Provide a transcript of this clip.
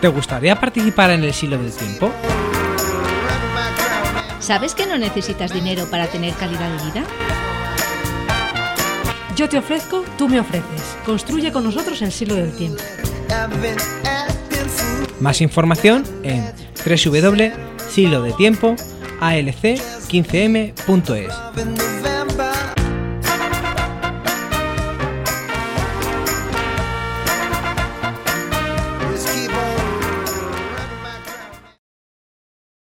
¿Te gustaría participar en el Siglo del Tiempo? ¿Sabes que no necesitas dinero para tener calidad de vida? Yo te ofrezco, tú me ofreces. Construye con nosotros el Siglo del Tiempo. Más información en www.siglodetiempoalc15m.es.